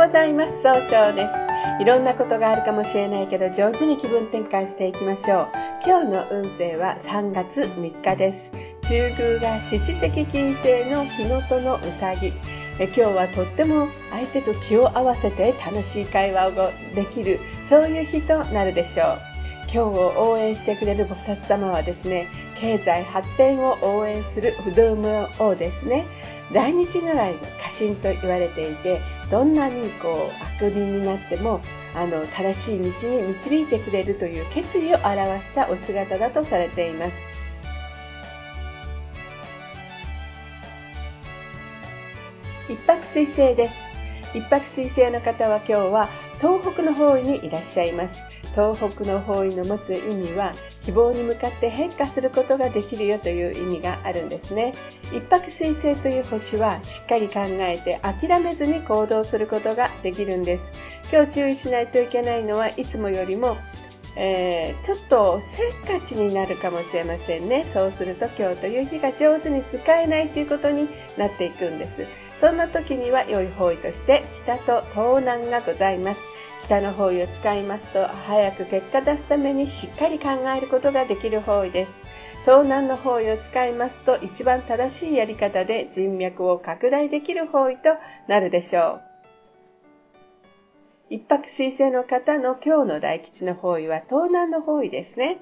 ございます。総称です。いろんなことがあるかもしれないけど、上手に気分転換していきましょう。今日の運勢は3月3日です。中宮が七石金星の日のとのうさぎ。今日はとっても相手と気を合わせて楽しい会話をできる、そういう日となるでしょう。今日を応援してくれる菩薩様はですね、経済発展を応援する不動明王ですね。大日如来の家臣と言われていて、どんなに悪人になっても正しい道に導いてくれるという決意を表したお姿だとされています。一泊水星です。一泊水星の方は今日は東北の方位にいらっしゃいます。東北の方位の持つ意味は、希望に向かって変化することができるよという意味があるんですね。一泊水星という星はしっかり考えて諦めずに行動することができるんです。今日注意しないといけないのは、いつもよりも、ちょっとせっかちになるかもしれませんね。そうすると今日という日が上手に使えないということになっていくんです。そんな時には良い方位として北と東南がございます。北の方位を使いますと、早く結果出すためにしっかり考えることができる方位です。東南の方位を使いますと、一番正しいやり方で人脈を拡大できる方位となるでしょう。一泊水星の方の今日の大吉の方位は東南の方位ですね。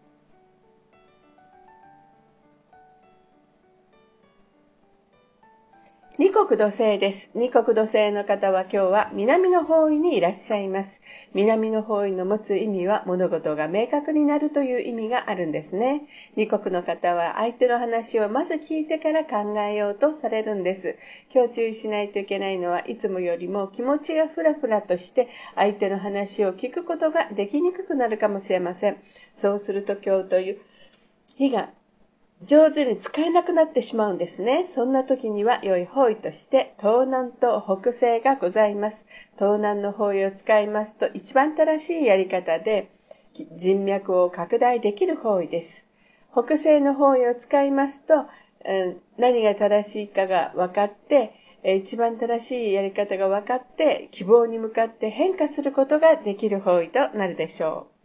二国土星です。二国土星の方は今日は南の方位にいらっしゃいます。南の方位の持つ意味は、物事が明確になるという意味があるんですね。二国の方は相手の話をまず聞いてから考えようとされるんです。今日注意しないといけないのは、いつもよりも気持ちがフラフラとして相手の話を聞くことができにくくなるかもしれません。そうすると今日という日が上手に使えなくなってしまうんですね。そんな時には良い方位として東南と北西がございます。東南の方位を使いますと、一番正しいやり方で人脈を拡大できる方位です。北西の方位を使いますと、何が正しいかが分かって、一番正しいやり方が分かって、希望に向かって変化することができる方位となるでしょう。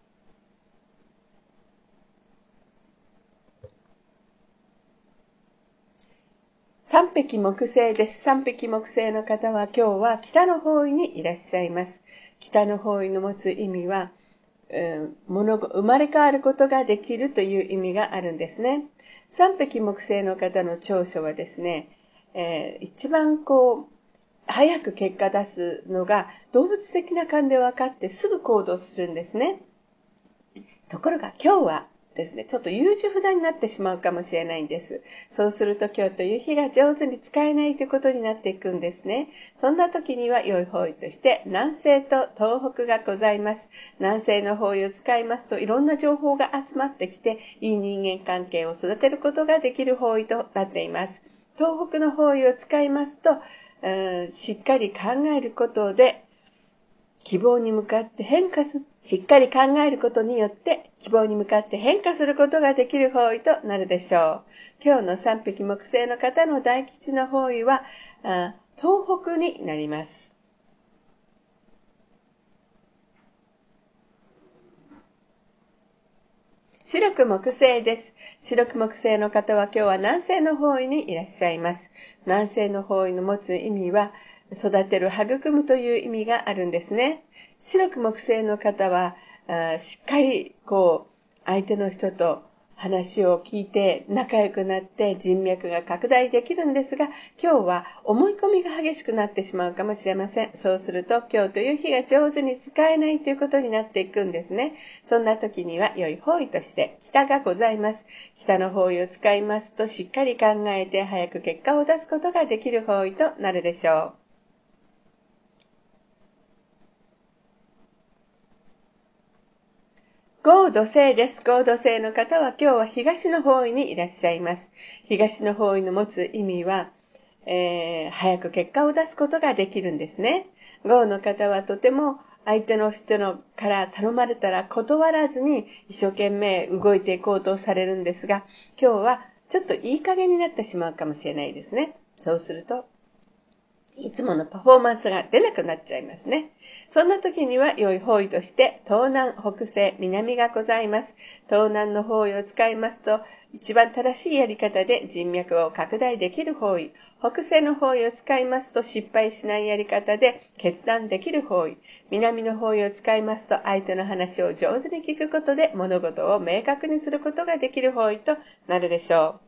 三匹木星です。三匹木星の方は今日は北の方位にいらっしゃいます。北の方位の持つ意味は、生まれ変わることができるという意味があるんですね。三匹木星の方の長所はですね、一番早く結果出すのが動物的な勘で分かってすぐ行動するんですね。ところが今日はですね、ちょっと優柔不断になってしまうかもしれないんです。そうすると今日という日が上手に使えないということになっていくんですね。そんな時には良い方位として南西と東北がございます。南西の方位を使いますと、いろんな情報が集まってきて、いい人間関係を育てることができる方位となっています。東北の方位を使いますと、しっかり考えることで希望に向かってしっかり考えることによって希望に向かって変化することができる方位となるでしょう。今日の三匹木星の方の大吉の方位は東北になります。白く木星です。白く木星の方は今日は南西の方位にいらっしゃいます。南西の方位の持つ意味は、育てる、育むという意味があるんですね。白く木星の方は、しっかり相手の人と話を聞いて仲良くなって人脈が拡大できるんですが、今日は思い込みが激しくなってしまうかもしれません。そうすると今日という日が上手に使えないということになっていくんですね。そんな時には良い方位として北がございます。北の方位を使いますと、しっかり考えて早く結果を出すことができる方位となるでしょう。合土星です。合土星の方は今日は東の方位にいらっしゃいます。東の方位の持つ意味は、早く結果を出すことができるんですね。合の方はとても相手の人から頼まれたら断らずに一生懸命動いていこうとされるんですが、今日はちょっといい加減になってしまうかもしれないですね。そうするといつものパフォーマンスが出なくなっちゃいますね。そんな時には良い方位として東南、北西、南がございます。東南の方位を使いますと一番正しいやり方で人脈を拡大できる方位。北西の方位を使いますと失敗しないやり方で決断できる方位。南の方位を使いますと相手の話を上手に聞くことで物事を明確にすることができる方位となるでしょう。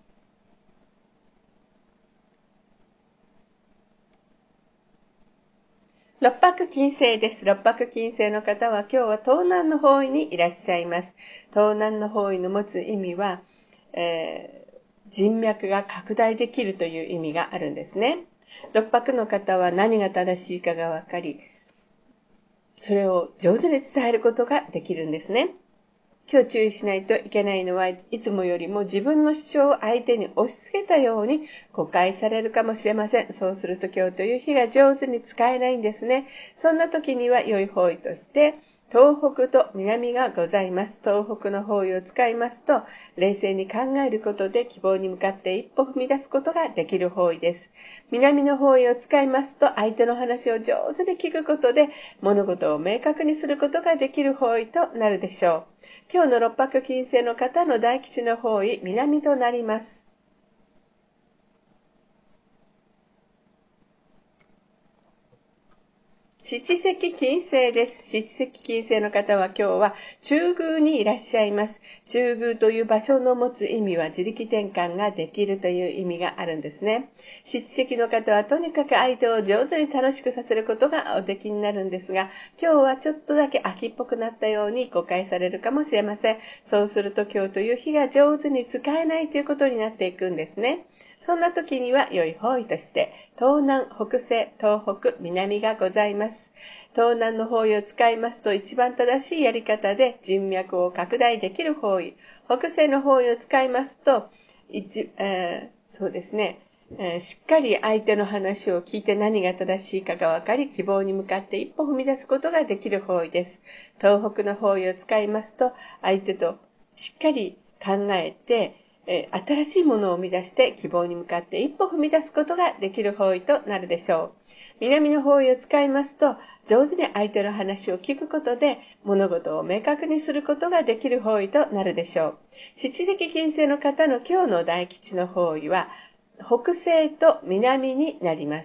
六白金星です。六白金星の方は今日は東南の方位にいらっしゃいます。東南の方位の持つ意味は、人脈が拡大できるという意味があるんですね。六白の方は何が正しいかが分かり、それを上手に伝えることができるんですね。今日注意しないといけないのは、いつもよりも自分の主張を相手に押し付けたように誤解されるかもしれません。そうすると今日という日が上手に使えないんですね。そんな時には良い方位として、東北と南がございます。東北の方位を使いますと、冷静に考えることで希望に向かって一歩踏み出すことができる方位です。南の方位を使いますと、相手の話を上手に聞くことで物事を明確にすることができる方位となるでしょう。今日の六白金星の方の大吉の方位、南となります。七石金星です。七石金星の方は今日は中宮にいらっしゃいます。中宮という場所の持つ意味は自力転換ができるという意味があるんですね。七石の方はとにかく相手を上手に楽しくさせることがおできになるんですが、今日はちょっとだけ秋っぽくなったように誤解されるかもしれません。そうすると今日という日が上手に使えないということになっていくんですね。そんな時には良い方位として東南、北西、東北、南がございます。東南の方位を使いますと一番正しいやり方で人脈を拡大できる方位。北西の方位を使いますとそうですね、しっかり相手の話を聞いて何が正しいかが分かり希望に向かって一歩踏み出すことができる方位です。東北の方位を使いますと相手としっかり考えて新しいものを生み出して希望に向かって一歩踏み出すことができる方位となるでしょう。南の方位を使いますと上手に相手の話を聞くことで物事を明確にすることができる方位となるでしょう。七石金星の方の今日の大吉の方位は北西と南になります。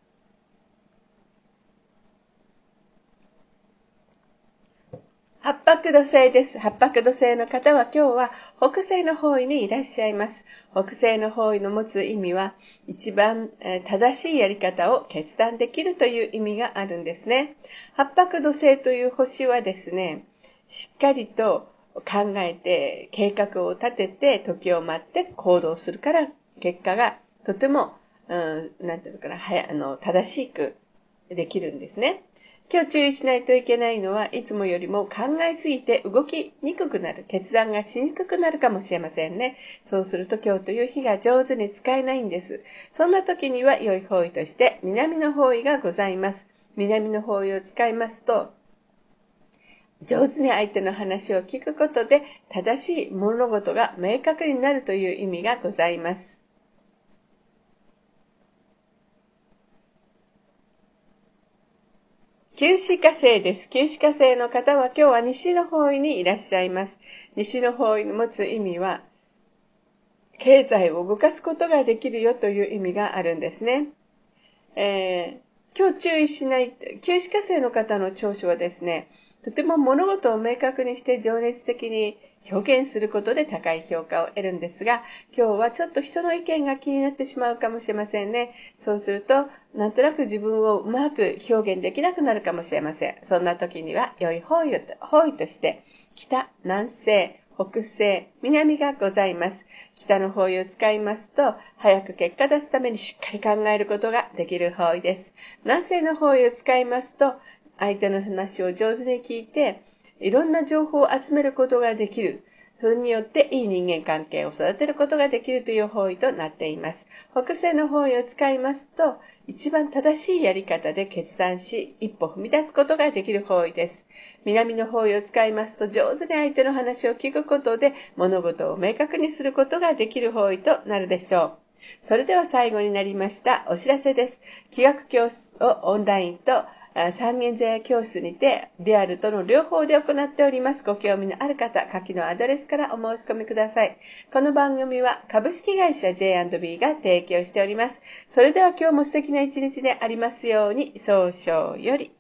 八白土星です。八白土星の方は今日は北西の方位にいらっしゃいます。北西の方位の持つ意味は一番正しいやり方を決断できるという意味があるんですね。八白土星という星はですね、しっかりと考えて計画を立てて時を待って行動するから結果がとても、なんていうのかな、正しくできるんですね。今日注意しないといけないのはいつもよりも考えすぎて動きにくくなる、決断がしにくくなるかもしれませんね。そうすると今日という日が上手に使えないんです。そんな時には良い方位として南の方位がございます。南の方位を使いますと上手に相手の話を聞くことで正しい物事が明確になるという意味がございます。九死火星です。九死火星の方は今日は西の方位にいらっしゃいます。西の方位の持つ意味は、経済を動かすことができるよという意味があるんですね。今日注意しない、九死火星の方の長所はですね、とても物事を明確にして情熱的に表現することで高い評価を得るんですが、今日はちょっと人の意見が気になってしまうかもしれませんね。そうすると、なんとなく自分をうまく表現できなくなるかもしれません。そんな時には良い方位として、北、南西、北西、南がございます。北の方位を使いますと、早く結果出すためにしっかり考えることができる方位です。南西の方位を使いますと、相手の話を上手に聞いて、いろんな情報を集めることができる。それによっていい人間関係を育てることができるという方位となっています。北西の方位を使いますと、一番正しいやり方で決断し、一歩踏み出すことができる方位です。南の方位を使いますと、上手に相手の話を聞くことで、物事を明確にすることができる方位となるでしょう。 それでは最後になりましたお知らせです。気学教室をオンラインと三軒茶屋教室にてリアルとの両方で行っております。ご興味のある方、下記のアドレスからお申し込みください。この番組は株式会社 J&B が提供しております。それでは今日も素敵な一日でありますように、早々より。